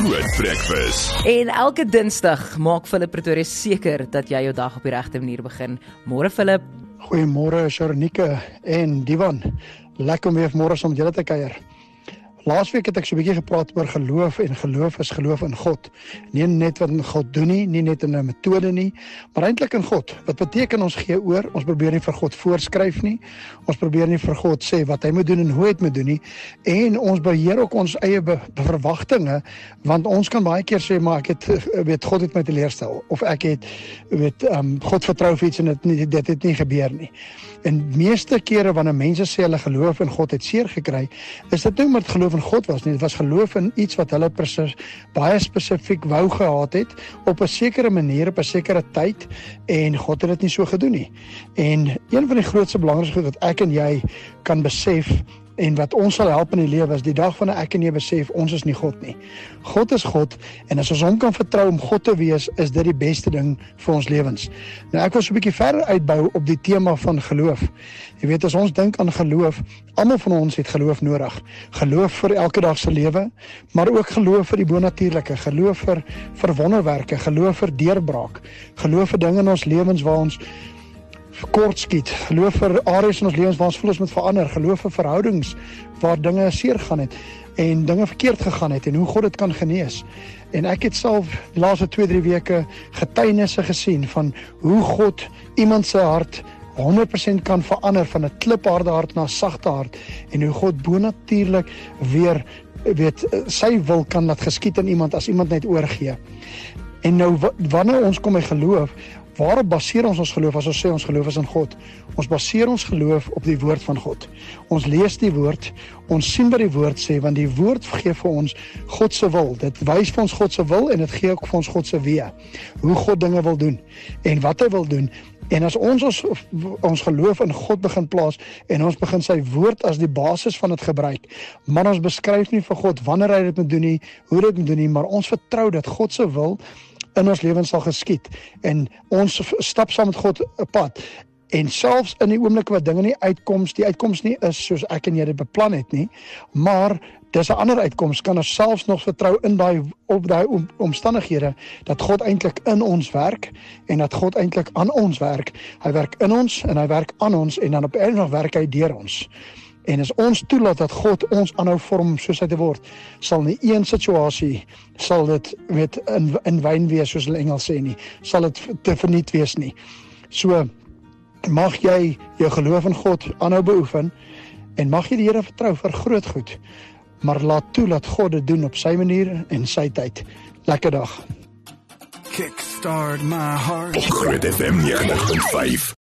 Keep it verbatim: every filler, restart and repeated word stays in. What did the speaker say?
Groot Breakfast. En elke Dinsdag maak Philip Pretorius seker dat jy jou dag op die regte manier begin. Môre Philip. Goeiemôre Sharonike en Divan. Lekker om weer môre saam met julle te kuier. Laasweek het ek so 'n bietjie gepraat oor geloof en geloof is geloof in God. Nie net wat in God doen nie, nie net in 'n metode nie, maar eintlik in God. Wat beteken ons gee oor? Ons probeer nie vir God voorskryf nie. Ons probeer nie vir God sê wat hy moet doen en hoe hy dit moet doen nie. En ons beheer ook ons eie be- verwagtinge, want ons kan baie keer sê maar ek het weet God het my teleurstel of ek het weet um, God vertrou vir iets en dit nie, dit het nie gebeur nie. En meeste kere wanneer mense sê hulle geloof in God het seer gekry, is dit nie omdat geloof in God was nie, dit was geloof in iets wat hulle precies, baie spesifiek wou gehad het, op 'n sekere manier, op 'n sekere tyd, en God het dit nie so gedoen nie. En een van die grootste belangrikste goed wat ek en jy kan besef, en wat ons sal help in die lewe is die dag van ek en jy besef, ons is nie God nie. God is God, en as ons hom kan vertrou om God te wees, is dit die beste ding vir ons lewens. Nou ek wil so 'n bietjie verder uitbou op die tema van geloof. Jy weet, as ons dink aan geloof, almal van ons het geloof nodig. Geloof vir elke dag se lewe, maar ook geloof vir die bonatuurlike, geloof vir, vir wonderwerke, geloof vir deurbraak, geloof vir dinge in ons lewens waar ons kort skiet, geloof vir areas in ons lewens waar ons voel ons moet verander, geloof vir verhoudings waar dinge seer gaan het en dinge verkeerd gegaan het en hoe God dit kan genees. En ek het self die laaste twee, drie weke getuienisse gesien van hoe God iemand se hart honderd persent kan verander van 'n klipharde hart na 'n sagte hart en hoe God bonatuurlik weer weet sy wil kan laat geskied in iemand as iemand net oorgee. En nou wanneer ons kom by geloof, waarop baseer ons ons geloof as ons sê ons geloof is in God? Ons baseer ons geloof op die woord van God. Ons lees die woord, ons sien wat die woord sê, want die woord gee vir ons God se wil. Dit wys vir ons God se wil en dit gee ook vir ons God se weë. Hoe God dinge wil doen en wat hy wil doen. En as ons ons, ons geloof in God begin plaas en ons begin sy woord as die basis van dit gebruik, maar ons beskryf nie vir God wanneer hy dit moet doen nie, hoe dit moet doen nie, maar ons vertrou dat God se wil in ons lewens sal geskied en ons stap saam met God 'n pad. En selfs in die oomblik wat dinge nie uitkoms, die uitkoms nie is soos ek en jy dit beplan het nie, maar dis 'n ander uitkoms, kan ons selfs nog vertrou in daai op daai om, omstandighede dat God eintlik in ons werk en dat God eintlik aan ons werk. Hy werk in ons en hy werk aan ons en dan op 'n einde werk hy deur ons. En as ons toelaat dat God ons aanhou vorm soos hy te word, sal nie een situasie, sal dit weet, in, in wyn wees, soos hulle Engels sê nie, sal dit te verniet wees nie. So, mag jy jou geloof in God aanhou beoefen, en mag jy die Here vertrou vir groot goed, maar laat toe dat God dit doen op sy manier en sy tyd. Lekker dag. Kickstart my heart. Op Groot F M negentig punt vyf.